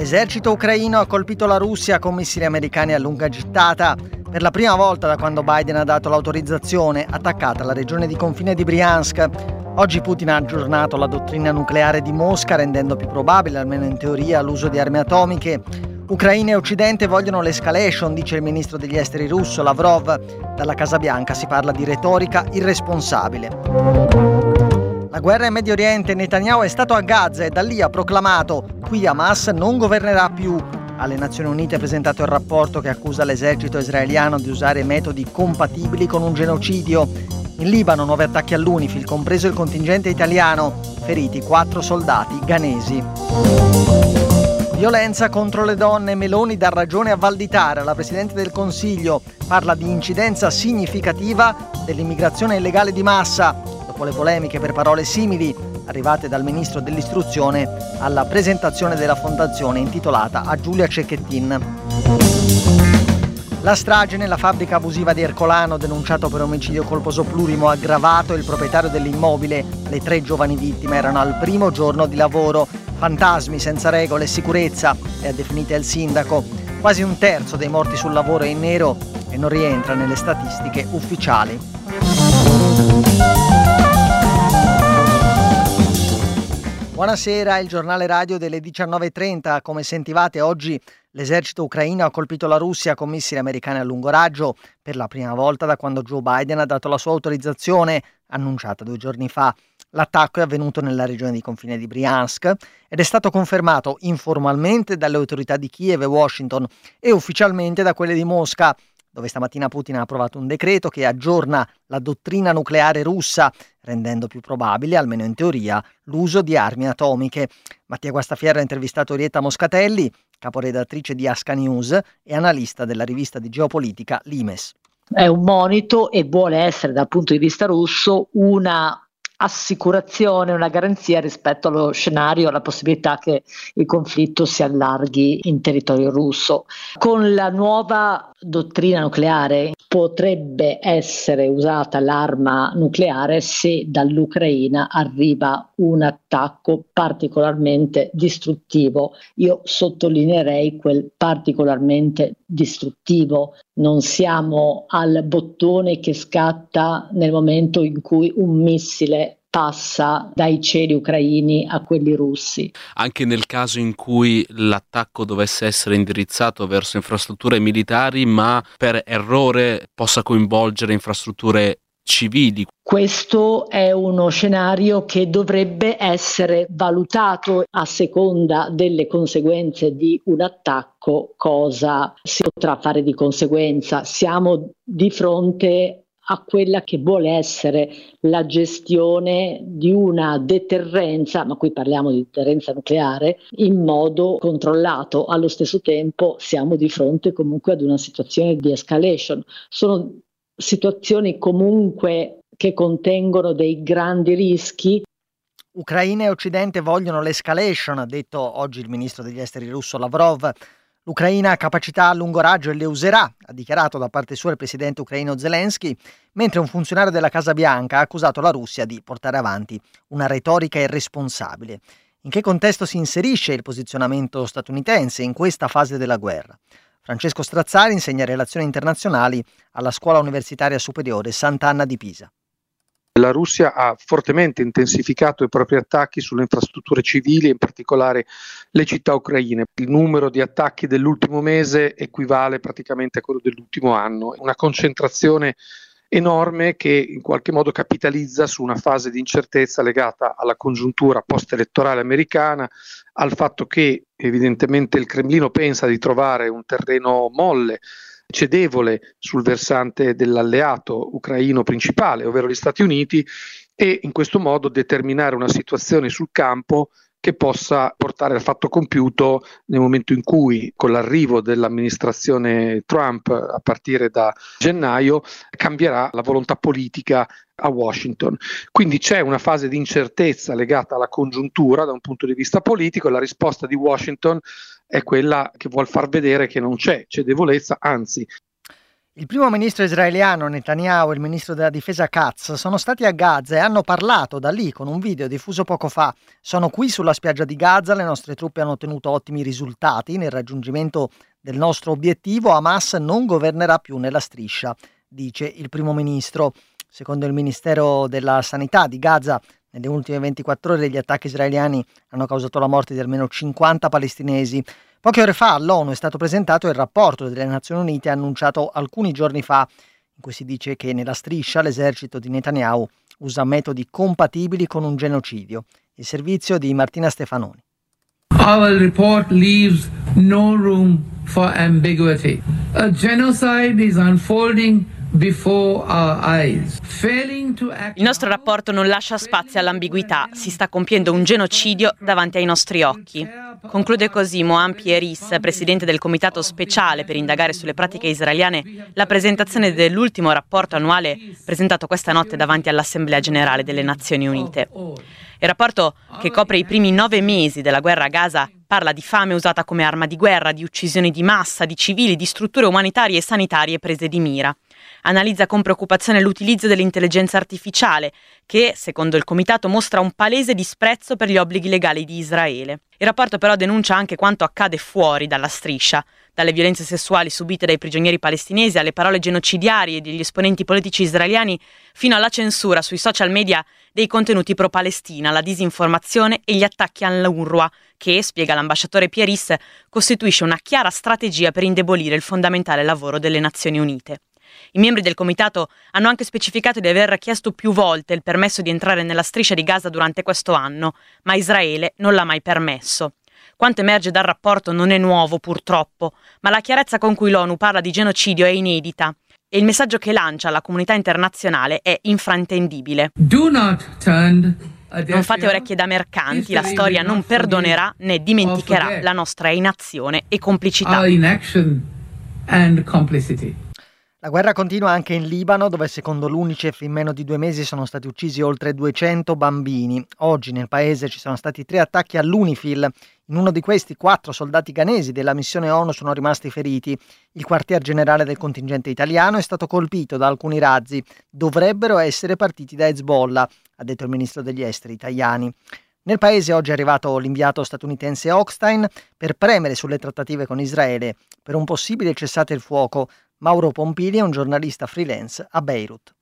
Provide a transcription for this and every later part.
L'esercito ucraino ha colpito la Russia con missili americani a lunga gittata. Per la prima volta da quando Biden ha dato l'autorizzazione, attaccata la regione di confine di Briansk. Oggi Putin ha aggiornato la dottrina nucleare di Mosca, rendendo più probabile, almeno in teoria, l'uso di armi atomiche. Ucraina e Occidente vogliono l'escalation, dice il ministro degli esteri russo Lavrov. Dalla Casa Bianca si parla di retorica irresponsabile. La guerra in Medio Oriente, Netanyahu è stato a Gaza e da lì ha proclamato: qui Hamas non governerà più. Alle Nazioni Unite ha presentato il rapporto che accusa l'esercito israeliano di usare metodi compatibili con un genocidio. In Libano nuovi attacchi all'UNIFIL, compreso il contingente italiano. Feriti 4 soldati ghanesi. Violenza contro le donne, Meloni dà ragione a Valditara. La Presidente del Consiglio parla di incidenza significativa dell'immigrazione illegale di massa. Dopo le polemiche per parole simili arrivate dal Ministro dell'Istruzione alla presentazione della fondazione intitolata a Giulia Cecchettin. La strage nella fabbrica abusiva di Ercolano, denunciato per omicidio colposo plurimo aggravato il proprietario dell'immobile. Le 3 giovani vittime erano al primo giorno di lavoro. Fantasmi, senza regole e sicurezza, le ha definite il sindaco. Quasi un terzo dei morti sul lavoro è in nero e non rientra nelle statistiche ufficiali. Buonasera, il giornale radio delle 19:30. Come sentivate, oggi l'esercito ucraino ha colpito la Russia con missili americani a lungo raggio per la prima volta da quando Joe Biden ha dato la sua autorizzazione, annunciata 2 giorni fa. L'attacco è avvenuto nella regione di confine di Briansk ed è stato confermato informalmente dalle autorità di Kiev e Washington e ufficialmente da quelle di Mosca, dove stamattina Putin ha approvato un decreto che aggiorna la dottrina nucleare russa, rendendo più probabile, almeno in teoria, l'uso di armi atomiche. Mattia Guastaferro ha intervistato Orietta Moscatelli, caporedattrice di Asca News e analista della rivista di geopolitica Limes. È un monito e vuole essere, dal punto di vista russo, una assicurazione, una garanzia rispetto allo scenario, alla possibilità che il conflitto si allarghi in territorio russo. Con la nuova dottrina nucleare potrebbe essere usata l'arma nucleare se dall'Ucraina arriva un attacco particolarmente distruttivo. Io sottolineerei quel particolarmente distruttivo. Non siamo al bottone che scatta nel momento in cui un missile passa dai cieli ucraini a quelli russi. Anche nel caso in cui l'attacco dovesse essere indirizzato verso infrastrutture militari, ma per errore possa coinvolgere infrastrutture civili. Questo è uno scenario che dovrebbe essere valutato a seconda delle conseguenze di un attacco, cosa si potrà fare di conseguenza. Siamo di fronte a quella che vuole essere la gestione di una deterrenza, ma qui parliamo di deterrenza nucleare, in modo controllato. Allo stesso tempo siamo di fronte comunque ad una situazione di escalation. Sono situazioni comunque che contengono dei grandi rischi. Ucraina e Occidente vogliono l'escalation, ha detto oggi il ministro degli esteri russo Lavrov. L'Ucraina ha capacità a lungo raggio e le userà, ha dichiarato da parte sua il presidente ucraino Zelensky, mentre un funzionario della Casa Bianca ha accusato la Russia di portare avanti una retorica irresponsabile. In che contesto si inserisce il posizionamento statunitense in questa fase della guerra? Francesco Strazzari insegna relazioni internazionali alla Scuola Universitaria Superiore Sant'Anna di Pisa. La Russia ha fortemente intensificato i propri attacchi sulle infrastrutture civili, in particolare le città ucraine. Il numero di attacchi dell'ultimo mese equivale praticamente a quello dell'ultimo anno. Una concentrazione enorme che in qualche modo capitalizza su una fase di incertezza legata alla congiuntura post-elettorale americana, al fatto che evidentemente il Cremlino pensa di trovare un terreno molle, cedevole sul versante dell'alleato ucraino principale, ovvero gli Stati Uniti, e in questo modo determinare una situazione sul campo che possa portare al fatto compiuto nel momento in cui, con l'arrivo dell'amministrazione Trump a partire da gennaio, cambierà la volontà politica a Washington. Quindi c'è una fase di incertezza legata alla congiuntura da un punto di vista politico e la risposta di Washington è quella che vuol far vedere che non c'è cedevolezza, anzi. Il primo ministro israeliano Netanyahu e il ministro della difesa Katz sono stati a Gaza e hanno parlato da lì con un video diffuso poco fa. Sono qui sulla spiaggia di Gaza, le nostre truppe hanno ottenuto ottimi risultati nel raggiungimento del nostro obiettivo, Hamas non governerà più nella striscia, dice il primo ministro. Secondo il Ministero della Sanità di Gaza, nelle ultime 24 ore gli attacchi israeliani hanno causato la morte di almeno 50 palestinesi. Poche ore fa all'ONU è stato presentato il rapporto delle Nazioni Unite annunciato alcuni giorni fa, in cui si dice che nella striscia l'esercito di Netanyahu usa metodi compatibili con un genocidio. Il servizio di Martina Stefanoni. Our report leaves no room for ambiguity. A genocide is unfolding before our eyes. Il nostro rapporto non lascia spazio all'ambiguità, si sta compiendo un genocidio davanti ai nostri occhi. Conclude così Mohan Pieris, presidente del Comitato Speciale per indagare sulle pratiche israeliane, la presentazione dell'ultimo rapporto annuale presentato questa notte davanti all'Assemblea Generale delle Nazioni Unite. Il rapporto, che copre i primi 9 mesi della guerra a Gaza, parla di fame usata come arma di guerra, di uccisioni di massa, di civili, di strutture umanitarie e sanitarie prese di mira. Analizza con preoccupazione l'utilizzo dell'intelligenza artificiale che, secondo il comitato, mostra un palese disprezzo per gli obblighi legali di Israele. Il rapporto però denuncia anche quanto accade fuori dalla striscia, dalle violenze sessuali subite dai prigionieri palestinesi alle parole genocidiarie degli esponenti politici israeliani fino alla censura sui social media dei contenuti pro-Palestina, la disinformazione e gli attacchi all'UNRWA che, spiega l'ambasciatore Pieris, costituisce una chiara strategia per indebolire il fondamentale lavoro delle Nazioni Unite. I membri del comitato hanno anche specificato di aver chiesto più volte il permesso di entrare nella striscia di Gaza durante questo anno, ma Israele non l'ha mai permesso. Quanto emerge dal rapporto non è nuovo, purtroppo, ma la chiarezza con cui l'ONU parla di genocidio è inedita e il messaggio che lancia alla comunità internazionale è infraintendibile. Non fate orecchie da mercanti, la storia non perdonerà né dimenticherà la nostra inazione e complicità. La guerra continua anche in Libano, dove secondo l'UNICEF in meno di 2 mesi sono stati uccisi oltre 200 bambini. Oggi nel paese ci sono stati 3 attacchi all'UNIFIL. In uno di questi 4 soldati ghanesi della missione ONU sono rimasti feriti. Il quartier generale del contingente italiano è stato colpito da alcuni razzi. Dovrebbero essere partiti da Hezbollah, ha detto il ministro degli esteri Tajani. Nel paese oggi è arrivato l'inviato statunitense Hochstein per premere sulle trattative con Israele per un possibile cessate il fuoco. Mauro Pompili è un giornalista freelance a Beirut.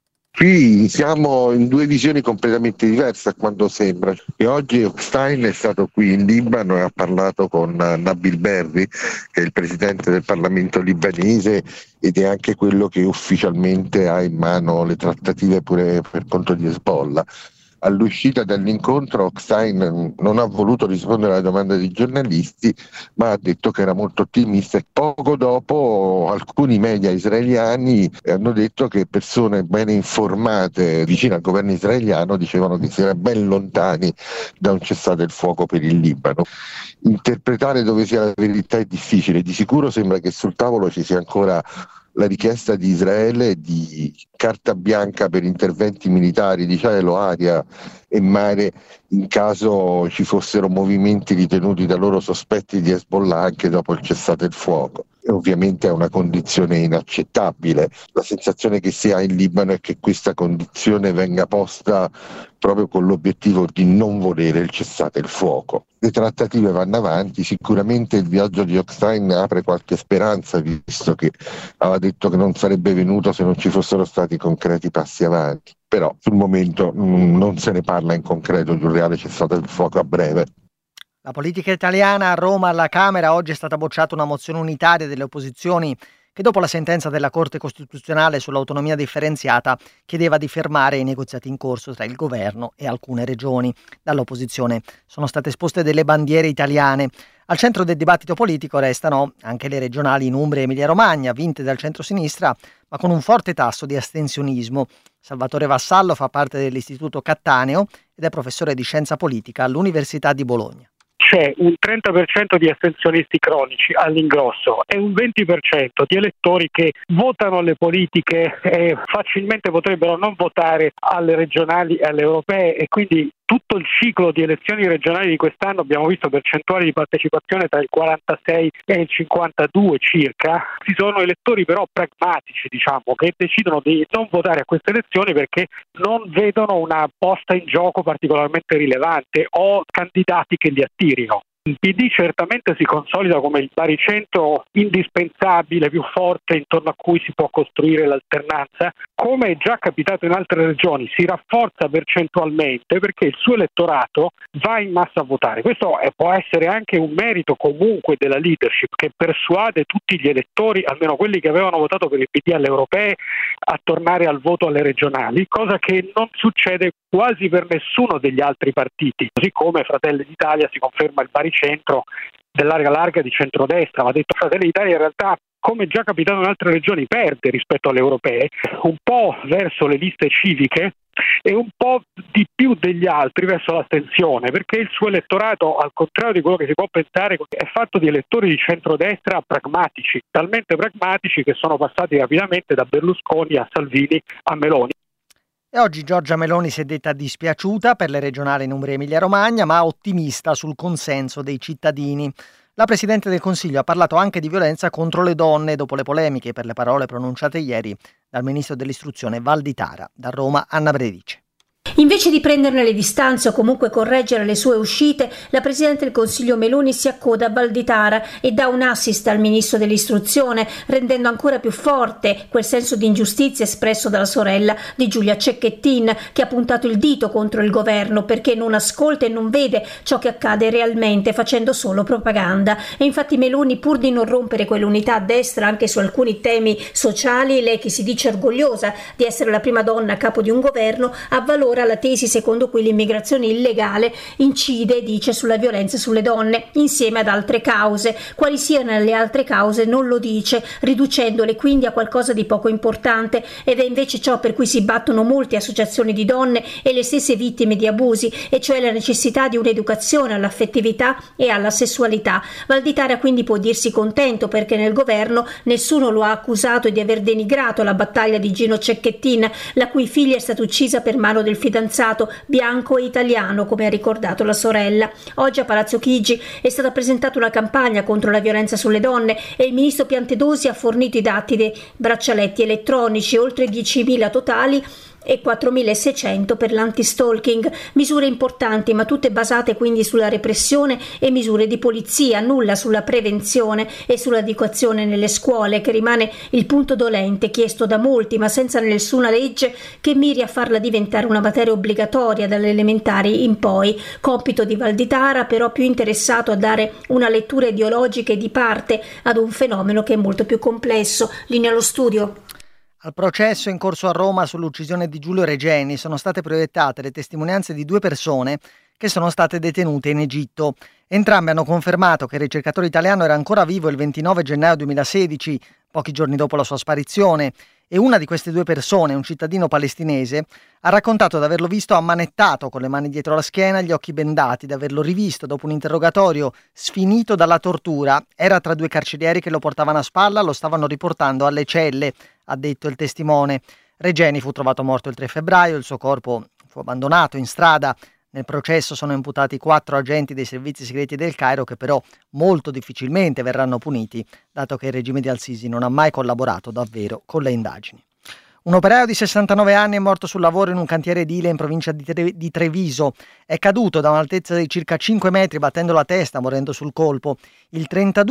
Qui siamo in 2 visioni completamente diverse a quanto sembra. E oggi Hochstein è stato qui in Libano e ha parlato con Nabil Berri, che è il presidente del Parlamento libanese ed è anche quello che ufficialmente ha in mano le trattative pure per conto di Hezbollah. All'uscita dall'incontro Hochstein non ha voluto rispondere alla domanda dei giornalisti, ma ha detto che era molto ottimista e poco dopo alcuni media israeliani hanno detto che persone bene informate vicino al governo israeliano dicevano che si era ben lontani da un cessate il fuoco per il Libano. Interpretare dove sia la verità è difficile, di sicuro sembra che sul tavolo ci sia ancora la richiesta di Israele di carta bianca per interventi militari di cielo, aria e mare in caso ci fossero movimenti ritenuti da loro sospetti di Hezbollah anche dopo il cessate il fuoco. E ovviamente è una condizione inaccettabile. La sensazione che si ha in Libano è che questa condizione venga posta proprio con l'obiettivo di non volere il cessate il fuoco. Le trattative vanno avanti, sicuramente il viaggio di Hochstein apre qualche speranza, visto che aveva detto che non sarebbe venuto se non ci fossero stati concreti passi avanti. Però sul momento non se ne parla in concreto di un reale cessate il fuoco a breve. La politica italiana a Roma alla Camera oggi è stata bocciata una mozione unitaria delle opposizioni che dopo la sentenza della Corte Costituzionale sull'autonomia differenziata chiedeva di fermare i negoziati in corso tra il governo e alcune regioni. Dall'opposizione sono state esposte delle bandiere italiane. Al centro del dibattito politico restano anche le regionali in Umbria e Emilia-Romagna, vinte dal centro-sinistra, ma con un forte tasso di astensionismo. Salvatore Vassallo fa parte dell'Istituto Cattaneo ed è professore di scienza politica all'Università di Bologna. C'è un 30% di astensionisti cronici all'ingrosso e un 20% di elettori che votano le politiche e facilmente potrebbero non votare alle regionali e alle europee e quindi tutto il ciclo di elezioni regionali di quest'anno abbiamo visto percentuali di partecipazione tra il 46 e il 52 circa. Ci sono elettori però pragmatici, diciamo, che decidono di non votare a queste elezioni perché non vedono una posta in gioco particolarmente rilevante o candidati che li attirino. Il PD certamente si consolida come il baricentro indispensabile, più forte, intorno a cui si può costruire l'alternanza. Come è già capitato in altre regioni, si rafforza percentualmente perché il suo elettorato va in massa a votare. Questo può essere anche un merito comunque della leadership, che persuade tutti gli elettori, almeno quelli che avevano votato per il PD alle europee, a tornare al voto alle regionali, cosa che non succede quasi per nessuno degli altri partiti, così come Fratelli d'Italia si conferma il baricentro dell'area larga di centrodestra. Va detto, Fratelli d'Italia in realtà, come già capitato in altre regioni, perde rispetto alle europee, un po' verso le liste civiche e un po' di più degli altri verso l'astensione, perché il suo elettorato, al contrario di quello che si può pensare, è fatto di elettori di centrodestra pragmatici, talmente pragmatici che sono passati rapidamente da Berlusconi a Salvini a Meloni. E oggi Giorgia Meloni si è detta dispiaciuta per le regionali in Umbria e Emilia-Romagna, ma ottimista sul consenso dei cittadini. La Presidente del Consiglio ha parlato anche di violenza contro le donne dopo le polemiche per le parole pronunciate ieri dal Ministro dell'Istruzione Valditara. Da Roma, Anna Bredice. Invece di prenderne le distanze o comunque correggere le sue uscite, la Presidente del Consiglio Meloni si accoda a Valditara e dà un assist al Ministro dell'Istruzione, rendendo ancora più forte quel senso di ingiustizia espresso dalla sorella di Giulia Cecchettin, che ha puntato il dito contro il governo perché non ascolta e non vede ciò che accade realmente, facendo solo propaganda. E infatti Meloni, pur di non rompere quell'unità a destra anche su alcuni temi sociali, lei che si dice orgogliosa di essere la prima donna a capo di un governo, avvalora la tesi secondo cui l'immigrazione illegale incide, dice, sulla violenza sulle donne, insieme ad altre cause. Quali siano le altre cause non lo dice, riducendole quindi a qualcosa di poco importante, ed è invece ciò per cui si battono molte associazioni di donne e le stesse vittime di abusi, e cioè la necessità di un'educazione all'affettività e alla sessualità. Valditara quindi può dirsi contento perché nel governo nessuno lo ha accusato di aver denigrato la battaglia di Gino Cecchettin, la cui figlia è stata uccisa per mano del fidanzato bianco e italiano, come ha ricordato la sorella. Oggi a Palazzo Chigi è stata presentata una campagna contro la violenza sulle donne e il ministro Piantedosi ha fornito i dati dei braccialetti elettronici, oltre 10.000 totali e 4.600 per l'anti-stalking, misure importanti ma tutte basate quindi sulla repressione e misure di polizia, nulla sulla prevenzione e sull'educazione nelle scuole, che rimane il punto dolente chiesto da molti ma senza nessuna legge che miri a farla diventare una materia obbligatoria dalle elementari in poi. Compito di Valditara però più interessato a dare una lettura ideologica e di parte ad un fenomeno che è molto più complesso. Linea allo studio. Al processo in corso a Roma sull'uccisione di Giulio Regeni sono state proiettate le testimonianze di 2 persone che sono state detenute in Egitto. Entrambe hanno confermato che il ricercatore italiano era ancora vivo il 29 gennaio 2016, pochi giorni dopo la sua sparizione, e una di queste 2 persone, un cittadino palestinese, ha raccontato di averlo visto ammanettato con le mani dietro la schiena e gli occhi bendati, di averlo rivisto dopo un interrogatorio sfinito dalla tortura. Era tra 2 carcerieri che lo portavano a spalla, lo stavano riportando alle celle, ha detto il testimone. Regeni fu trovato morto il 3 febbraio, il suo corpo fu abbandonato in strada. Nel processo sono imputati 4 agenti dei servizi segreti del Cairo che però molto difficilmente verranno puniti, dato che il regime di Al-Sisi non ha mai collaborato davvero con le indagini. Un operaio di 69 anni è morto sul lavoro in un cantiere edile in provincia di Treviso. È caduto da un'altezza di circa 5 metri battendo la testa, morendo sul colpo. Il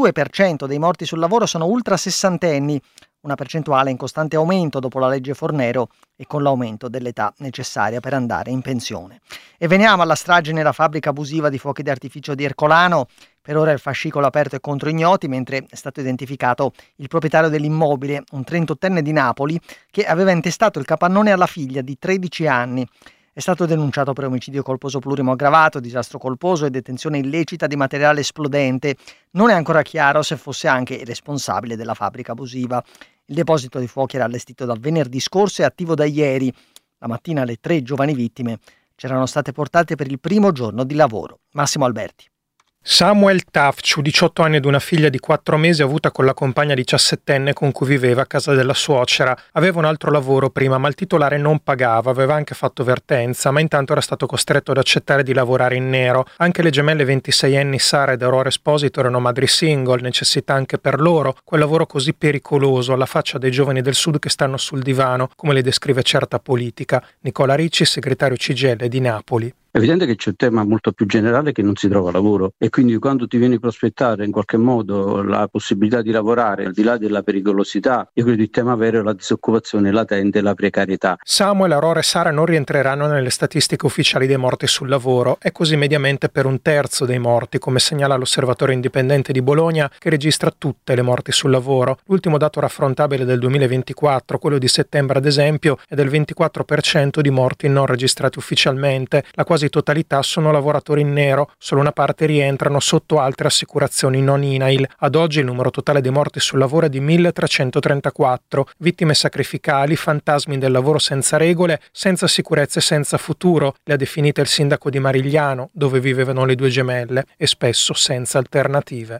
32% dei morti sul lavoro sono ultra sessantenni, una percentuale in costante aumento dopo la legge Fornero e con l'aumento dell'età necessaria per andare in pensione. E veniamo alla strage nella fabbrica abusiva di fuochi d'artificio di Ercolano. Per ora il fascicolo aperto è contro ignoti, mentre è stato identificato il proprietario dell'immobile, un 38enne di Napoli, che aveva intestato il capannone alla figlia di 13 anni. È stato denunciato per omicidio colposo plurimo aggravato, disastro colposo e detenzione illecita di materiale esplodente. Non è ancora chiaro se fosse anche il responsabile della fabbrica abusiva. Il deposito di fuochi era allestito da venerdì scorso e attivo da ieri. La mattina le 3 giovani vittime c'erano state portate per il primo giorno di lavoro. Massimo Alberti. Samuel Tafciu, 18 anni ed una figlia di 4 mesi avuta con la compagna 17enne con cui viveva a casa della suocera. Aveva un altro lavoro prima, ma il titolare non pagava, aveva anche fatto vertenza, ma intanto era stato costretto ad accettare di lavorare in nero. Anche le gemelle 26enni Sara ed Aurora Esposito erano madri single, necessità anche per loro quel lavoro così pericoloso, alla faccia dei giovani del sud che stanno sul divano, come le descrive certa politica. Nicola Ricci, segretario CGIL di Napoli. È evidente che c'è un tema molto più generale che non si trova lavoro e quindi quando ti viene prospettata in qualche modo la possibilità di lavorare al di là della pericolosità, io credo il tema vero è la disoccupazione latente e la precarietà. Samuel, Aurora e Sara non rientreranno nelle statistiche ufficiali dei morti sul lavoro, è così mediamente per 1/3 dei morti, come segnala l'Osservatorio Indipendente di Bologna che registra tutte le morti sul lavoro. L'ultimo dato raffrontabile del 2024, quello di settembre ad esempio, è del 24% di morti non registrati ufficialmente, la quasi totalità sono lavoratori in nero, solo una parte rientrano sotto altre assicurazioni non INAIL. Ad oggi il numero totale dei morti sul lavoro è di 1334, vittime sacrificali, fantasmi del lavoro senza regole, senza sicurezza e senza futuro, le ha definite il sindaco di Marigliano, dove vivevano le due gemelle, e spesso senza alternative.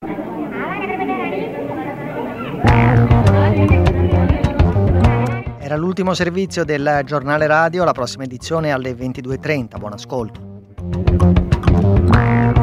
Era l'ultimo servizio del giornale radio, la prossima edizione alle 22:30. Buon ascolto.